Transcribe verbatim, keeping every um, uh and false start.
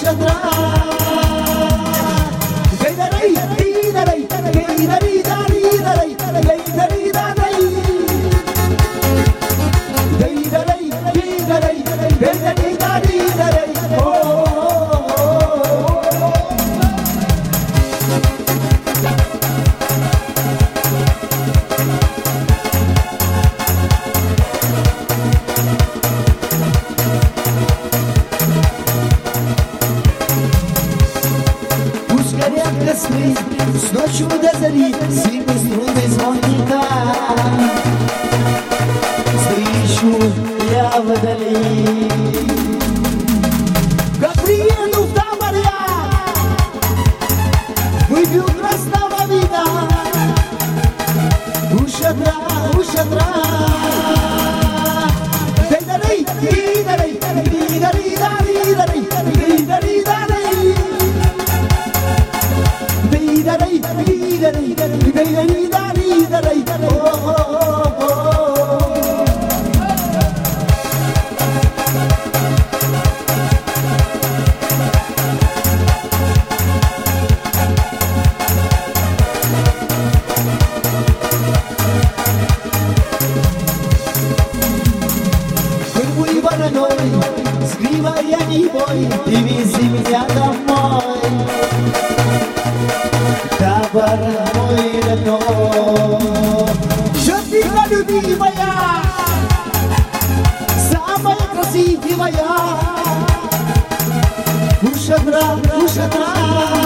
ușătra. Găi-dă-răi, găi-dă-răi, găi-dă-răi, găi-dă-răi, găi-dă-răi, găi-dă-răi, găi-dă-răi, găi-dă-răi, găi-dă-răi, oh, oh, oh. Пушкаря скрыть, с ночью до зари, сильно струны звоника. Слышу я вдали, как приеду в табор я, выпью красного вина. У шатра, у шатра. Гайдарей, гайдарей, гайдарей, гайдарей, гайдарей, гайдарей. Găi-dă-răi, găi-dă-răi, găi-dă-răi, găi-dă-răi, oh, oh, oh, oh. Când buiva la noi, scriva anii voi, primiți меня домой. Табор мой родной, Шатика любимая, самая красивая, у шатра, у шатра.